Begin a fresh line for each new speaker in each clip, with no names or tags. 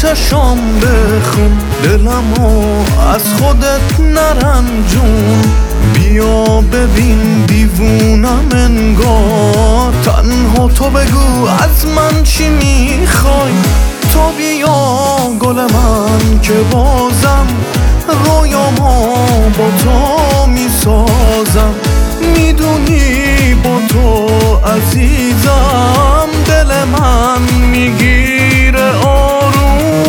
چشام بخون، دلمو از خودت نرنجون. بیا ببین دیوونم انگار، تنها تو بگو از من چی میخوای. تو بیا گل من که بازم رویامو با تو میسازم. میدونی با تو عزیزم دل من میگیره آروم.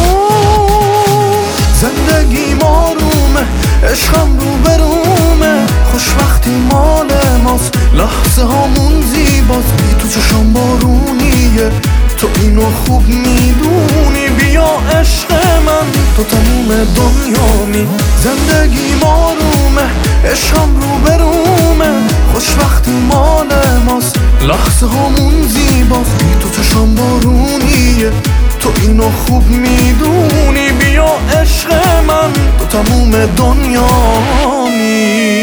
زندگی آرومه، عشقم رو برومه، خوشبختی مال ماست، لحظه هامون زیباست. بی تو چشام بارونیه، تو اینو خوب میدونی. بیا عشق من، تو تموم دنیامی. زندگی آرومه، عشقم رو برومه، خوشبختی مال ماست، لحظه هامون زیباست. بی تو چشام بارونیه، تو اینو خوب میدونی. بیا عشق من، تو تموم دنیامی.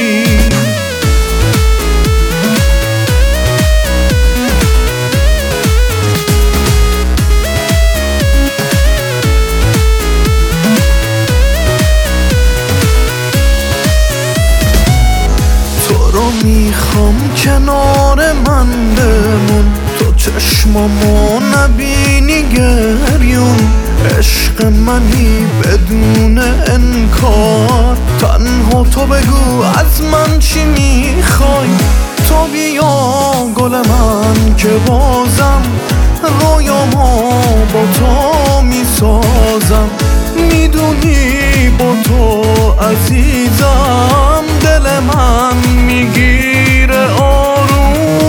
میخوام کنار من بمون، تو چشمامو نبینی گریون. عشق منی بدون انکار، تنها تو بگو از من چی میخوای. تو بیا گل من که بازم رویامو با تو میسازم. میدونی با تو عزیزم دل من میگیره آروم.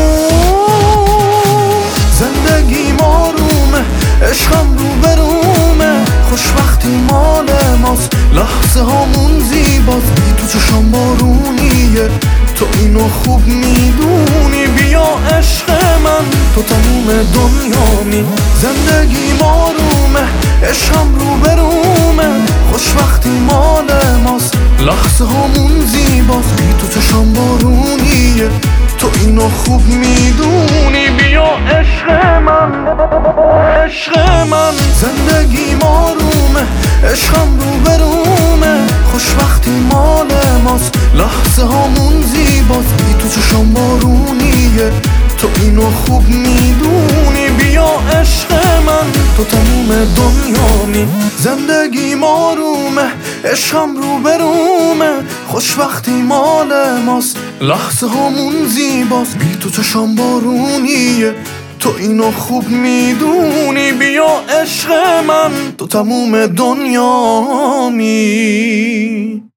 زندگی آرومه، عشقم رو برومه، خوشبختی مال ماست، لحظه هامون زیباست. بی تو چشام بارونیه، تو اینو خوب میدونی. بیا عشق من، تو تموم دنیامی. زندگی آرومه، عشقم رو برومه، خوشبختی مال ماست، لحظه هامون زیباست. بی تو چشام بارونیه، تو اینو خوب میدونی. بیا عشق من، عشق من. زندگی آرومه، عشقم رو برومه، خوشبختی مال ماست، لحظه هامون زیباست. بی تو چشام بارونیه، تو اینو خوب میدونی. بیا عشق من، تو تموم دنیامی. زندگی آرومه، عشقم رو برومه، خوشبختی مال ماست، لحظه هامون زیباست. بی تو چشام بارونیه، تو اینو خوب میدونی. بیا عشق من، تو تموم دنیامی.